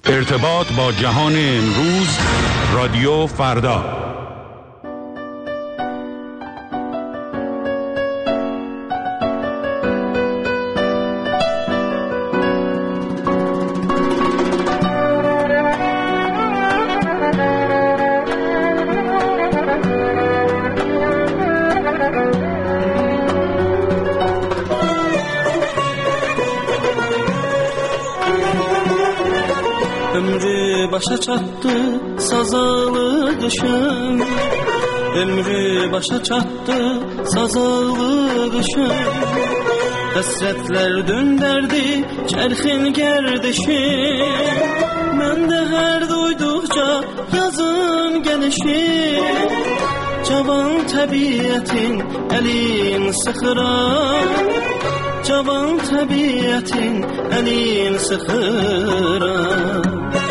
ارتباط با جهان امروز، رادیو فردا. Ömrü başa çattı sazalı kışın, ömrü başa çattı sazalı kışın. Hasretler dönderdi çerxin gerdişi, ben de her duydukça yazın gelişi. Cavan tabiatin elin sıxırar, cavan tabiatin elin sıxırar.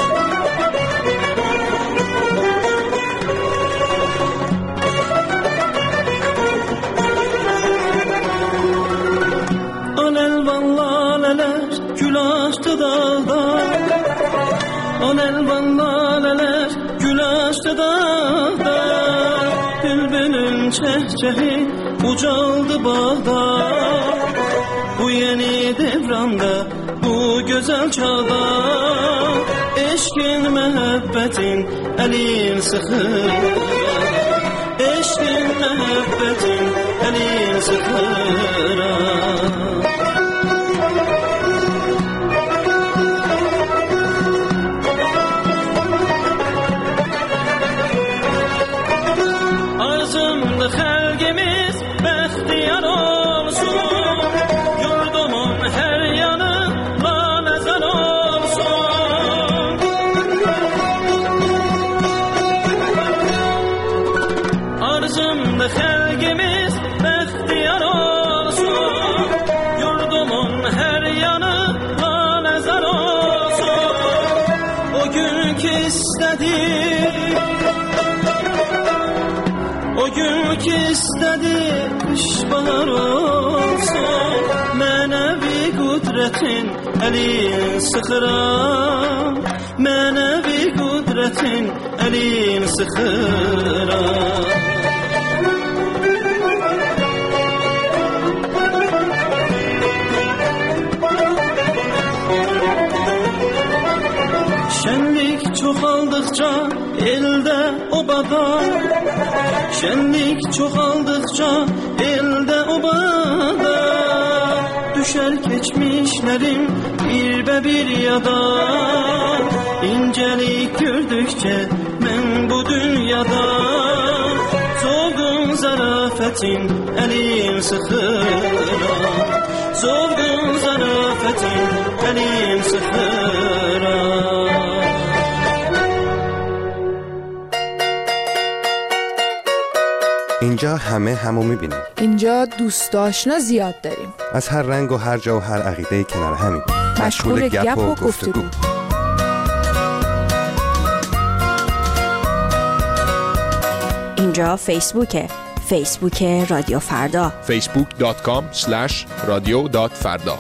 Gül açtı dağda, on elvan laleler gül açtı dağda. Bülbülün çehçehi ucaldı bağda, bu yeni devranda, bu güzel çağda. Eşkin mehebbetin elin sıxır, eşkin mehebbetin elin sıxır. Xəlqimiz bəxtiyar olsun, yurdumun hər yanı laləzər olsun. Arzumda xəlqimiz bəxtiyar olsun, yurdumun hər yanı laləzər olsun. O gün ki istədik, o gün ki istedi kış bahar olsun, mənəvi qudretin elin sıxıram, mənəvi qudretin elin sıxıram. Şenlik çoxaldıqca elde obada, şenlik çoxaldıqca elde obada. Düşer keçmişlerim bir yada, incelik gördükçe ben bu dünyada. Solgun zarafetin elim sıxıram, solgun zarafetin elim sıxıram. اینجا همه همو میبینیم. اینجا دوست آشنا زیاد داریم. از هر رنگ و هر جا و هر عقیده کنار همیم. مشغول گپ و گفتگو. اینجا فیسبوکه، فیسبوک رادیو فردا. facebook.com/radio.farda.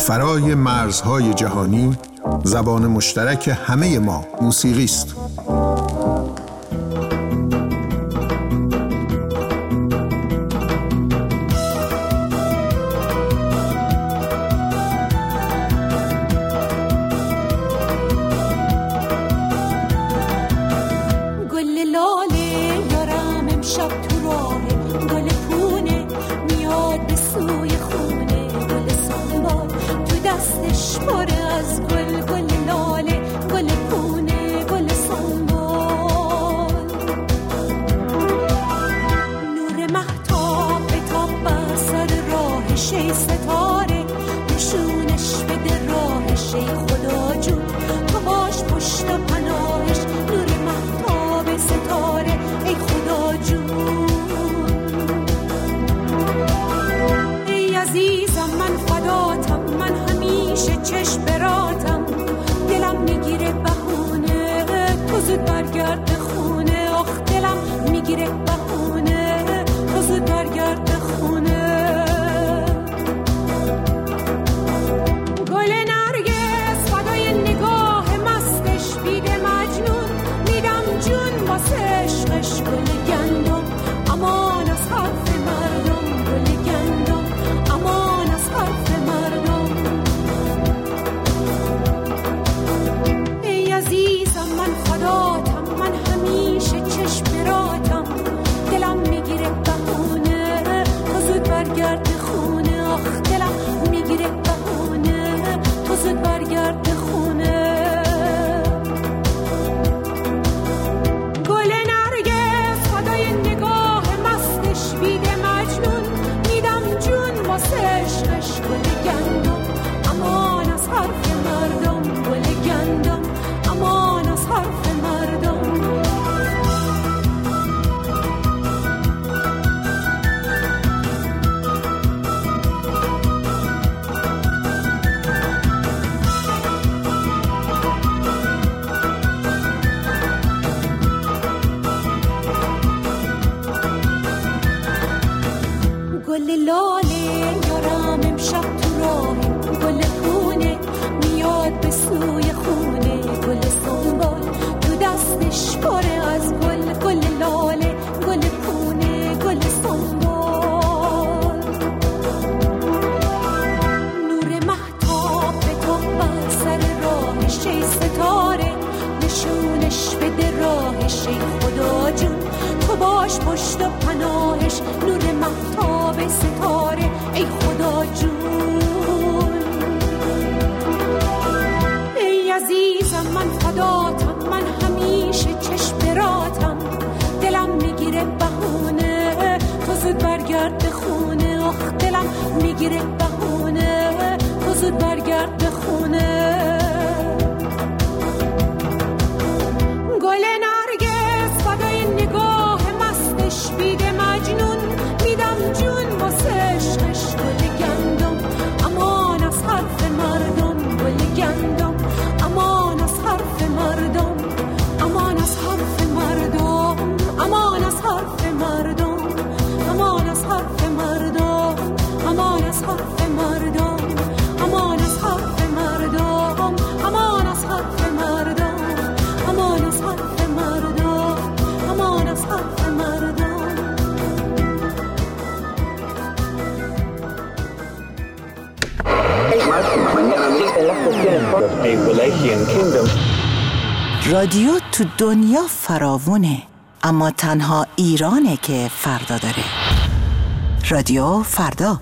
فرای مرزهای جهانی، زبان مشترک همه ما موسیقی است. رادیو تو دنیا فراوونه، اما تنها ایرانه که فردا داره. رادیو فردا.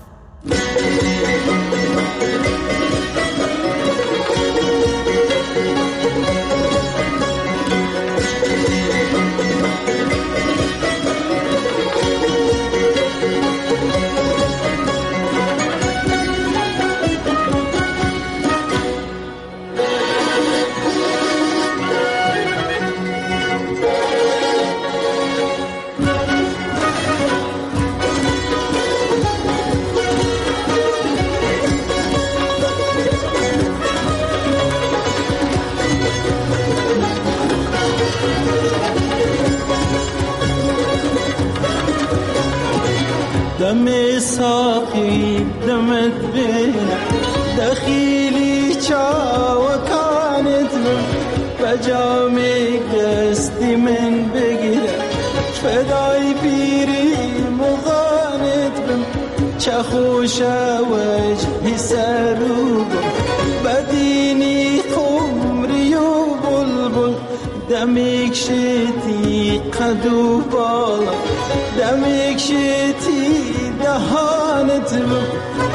دم ساقي دمت بينا دخیلی چاوکانت و جامی دستی من بگیره فدای پیری مغانت بم چه خوش وجهی سروب بدینی خمری و بلبل دمیک شتی قدو بالا دمیک شتی دهانت بم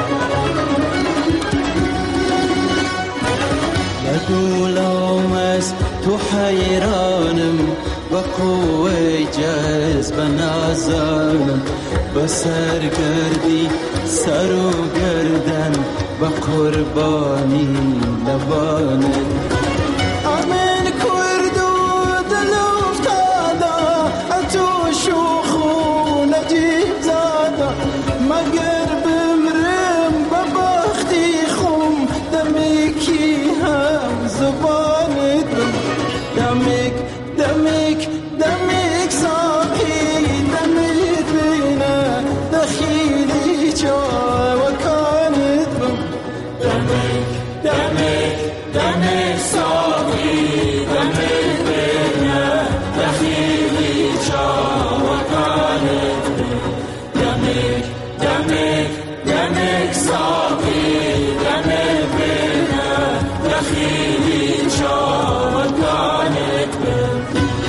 لدولام از تو حیرانم و قوی جذب نازانم بسر گردی سر و گردن و قربانی لبانت امین کرد و دل افتادا اتو شوخو نجیب زادا مگر بمرم ببختی خم دمیکی هم زبانت دمیک دمیک دمیک ساقی دمیک بینه دخیلی جا و کانت بم دمیک دمیک دمیک ساقی دمیک بینه دخیلی جا و کانت بم دمیک دمیک دمیک ساقی دمیک بینه دخیلی جا و کانت بم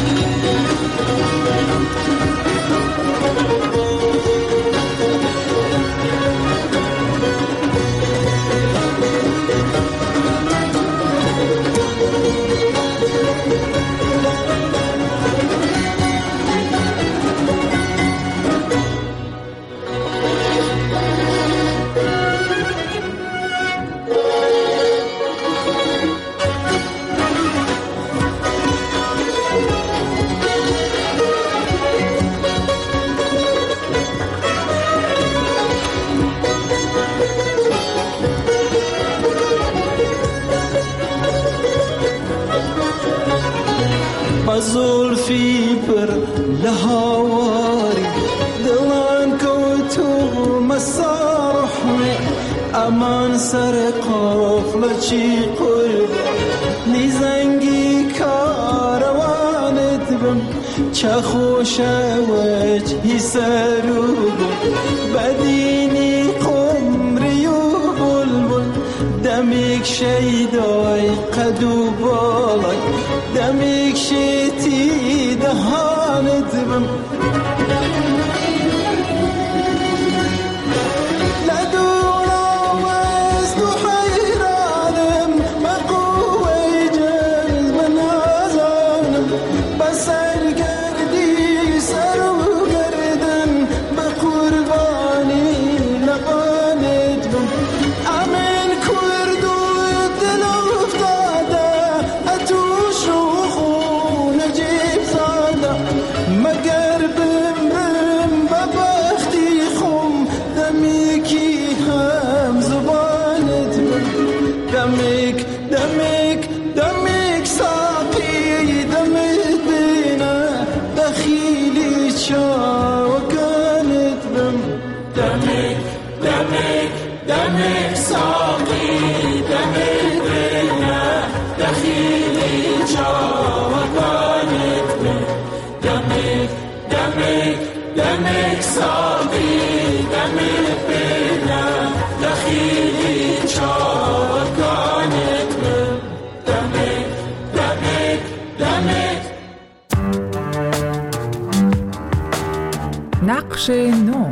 زلفی پر لهواری دلان کو تو مسارحنی امان سر قافله چی قرب نیزنگی کاروانت بم چه خوش وجهی سروب بدینی قمری و بلبل دمیک شیدای قدو بالای دمیک شتی دهانت بم لدولام از تو حیرانم بقوی جذب نازانم بسر گردی سر و گردن بقربانی لبانت بم امین کرد و دل افتاده اتو شوخو نجیب زاده مگر بمرم ببختی خم دمیکی هم زبانت بم دمیک دمیک دمیک ساقی دمیک بینه دخیلی چاوکانت بم دمیک دمیک دمیک ساقی دمیک بینه دخیلی چاوکانت بم دمیک دمیک دمیک ساقی دمیک بینه دخیلی چاوکانت بم دمیک دمیک دمیک نقش نو.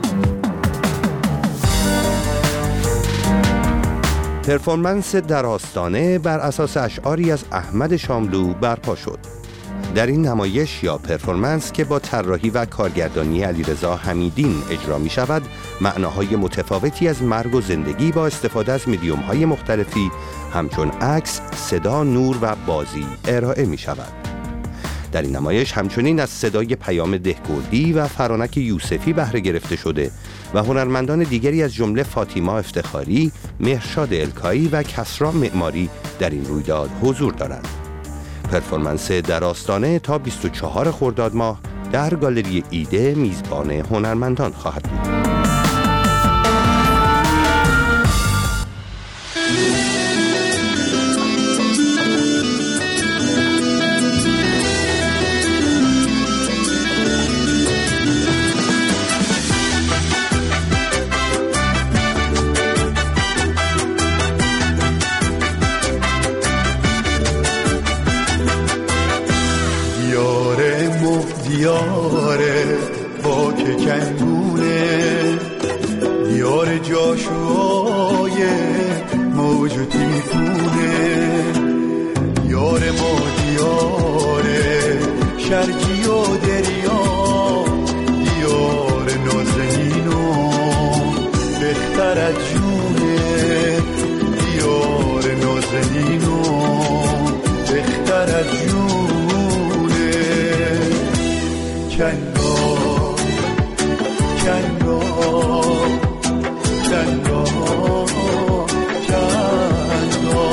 پرفورمنس در آستانه بر اساس اشعاری از احمد شاملو برپا شد. در این نمایش یا پرفورمنس که با طراحی و کارگردانی علیرضا حمیدین اجرا می شود، معناهای متفاوتی از مرگ و زندگی با استفاده از میدیوم‌های مختلفی همچون عکس، صدا، نور و بازی ارائه می شود. در این نمایش همچنین از صدای پیام دهگردی و فرانک یوسفی بهره گرفته شده و هنرمندان دیگری از جمله فاطیما افتخاری، مهرشاد الکایی و کسرا معماری در این رویداد حضور دارند. پرفورمنس در آستانه تا 24 خرداد ماه در گالری ایده میزبان هنرمندان خواهد بود. دیاره با که کنگونه، دیار جاشوهای موج و تیفونه، دیار ما دیاره شرجی و دریا، دیار نازنین و بختر از جونه، دیار نازنین و بختر از جونه. کنگا کنگا کنگا کنگا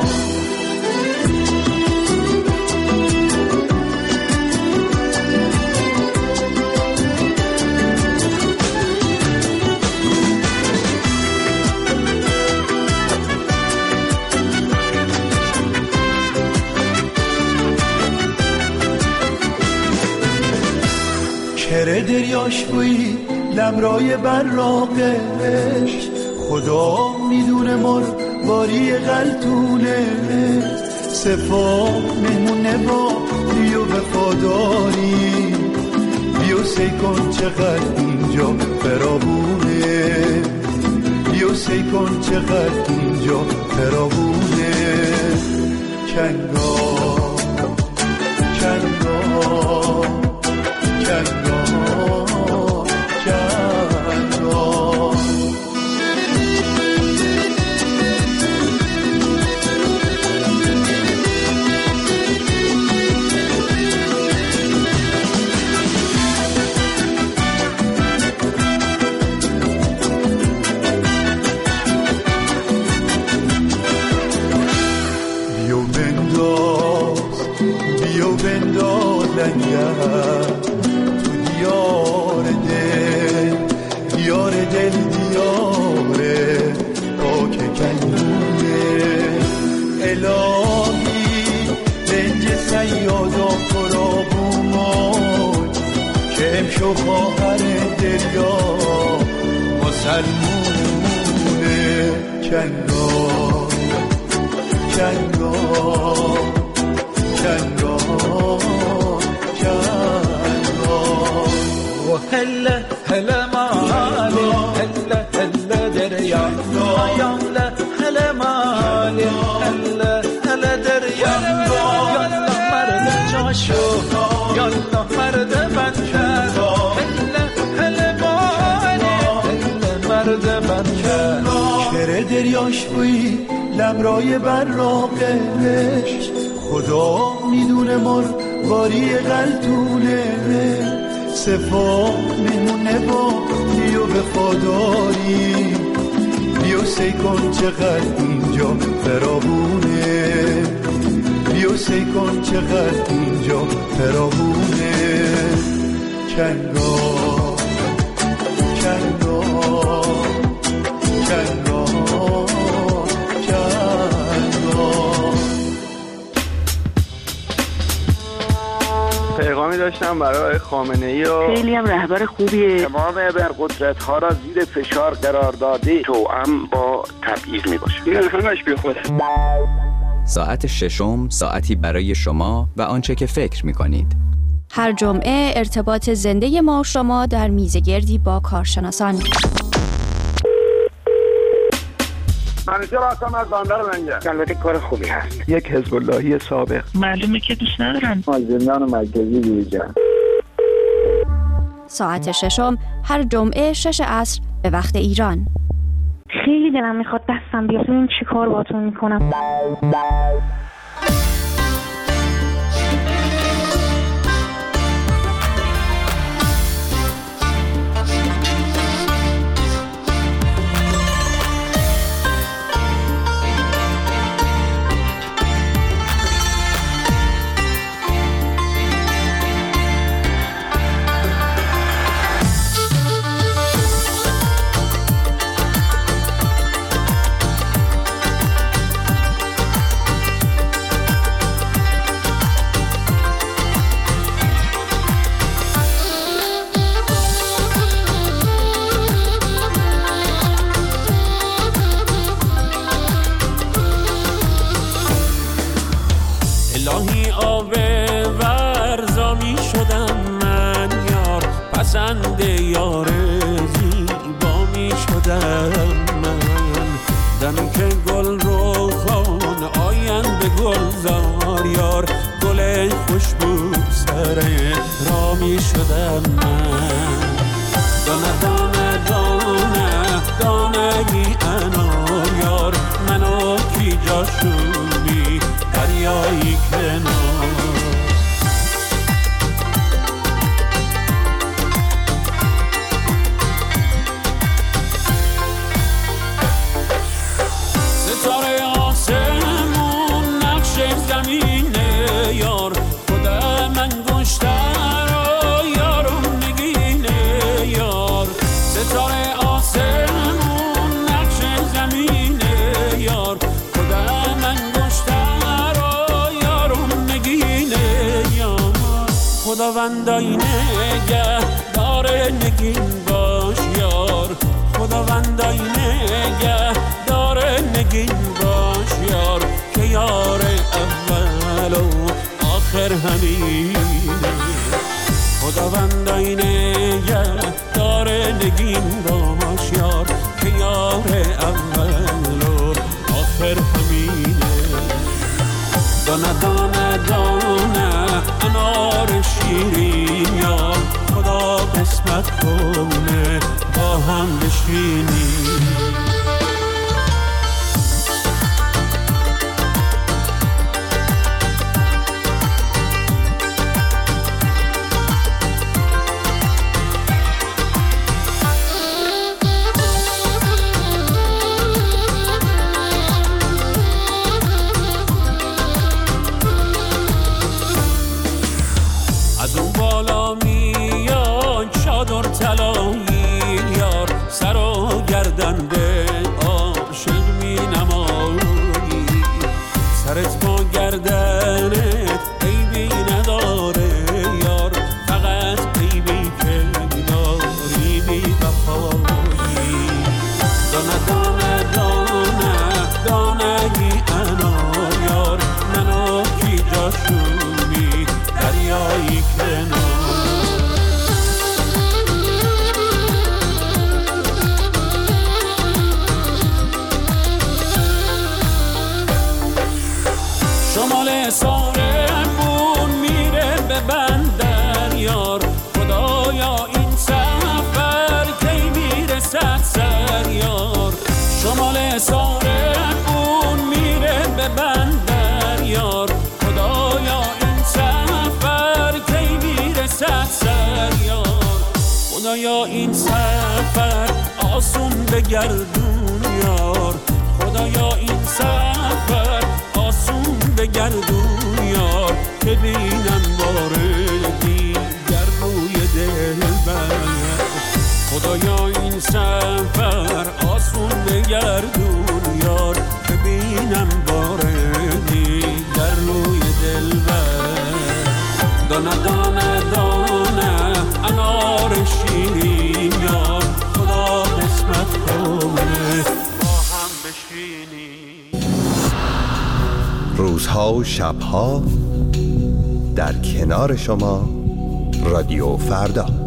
کره دریاش بوی لمرای براقش، خدا میدونه مر باری غلطونه، صفا مهمونه با بیو وفاداری، بیو سی کن چقدر اینجا فراوونه، بیو سی کن چقدر اینجا فراوونه. کنگا کنگا کنگا بیو بنداز لنگر تو دیار دل، دیار دل دیاره پاک کنونه، الهی رنج سیادا فرابومون که امشو خواهر دریا مسلمونه. کنگا کنگا کنگا کنگا هلا هلا مالي هلا هلا دريا يلا هلا مالي هلا هلا دريا يلا مرد جاشو يلا مرد بنكر هلا هلا مالي هلا مرد بنكر. کره دریاش بوی لمرای براقش، خدا میدونه مر باری غلطونه، صفا میمونه با بیو وفاداری، بیو سی کن چقدر اینجا فراوونه، بیو سی کن چقدر اینجا فراوونه. کنگا کنگا کنگا پیغامی داشتم برای خامنه‌ای و خیلی هم رهبر خوبیه، تمام ابرقدرت‌ها را زیر فشار قرار داده، توأم با تبعیض میباشه. این همش بیخوده. ساعت ششم ساعتی برای شما و آنچه که فکر می‌کنید. هر جمعه ارتباط زنده ما و شما در میزگردی با کارشناسان. منیجر هستم از بندر منجر. البته کار خوبی هست. یک حزب اللهی سابق. معلومه که دوست ندارن. زندان مرکزی دیجان. ساعت ششم هر جمعه 6 عصر به وقت ایران. خیلی دلم میخواد دستم بیاد ببینم چی کار باهاتون میکنم. الهی آب ورزا می شدم من یار، پسند یار زیبا می شدم من. دمی که گل رو خان آین به گلزار یار، گل خوشبو سر را می شدم من. دانه دانه دانه دانگی انار یار، منو کی جاشونی دریایی کنار. ستاره آسمون نقش زمینه یار، خدا من گشتر و یارم نگینه یار. ستاره آسمون نقش زمینه یار، خدا من گشتر و یارم نگینه یار. خداوندای نگه داره نگین باش یار، خداوندای نگه داره نگین باش یار، که یار اول و آخر همینه. خداوندای نگه داره نگین باش یار، که یار اول و آخر همینه. دانه دانه دانه انار شیرین یار، خدا قسمت کنه با هم بشینیم. از اون بالا میاد چادر طلایی یار، سر و گردن به عاشق می نمایی. سرت با گردنت عیبی نداره یار، فقط عیبی که داری بی وفایی. دانه دانه دانه دانگی انار یار، منو کی جاشونی دریایی کنار. شمال سارمون میره به بندر یار، خدایا این سفر کی میرسد سر یار. شمال سارمون میره به بندر یار، خدایا این سفر کی میرسد سر یار. خدایا این سفر آسون بگردون یار، خدایا این سفر آسون بگردون یار، که بینم بار دیگر روی دلبر. خدایا این سفر آسون بگردون یار، که بینم بار دیگر روی دلبر. دانه دانه دانه انار شیرین یار، خدا قسمت کنه با هم بشینیم. روزها و شبها در کنار شما رادیو فردا.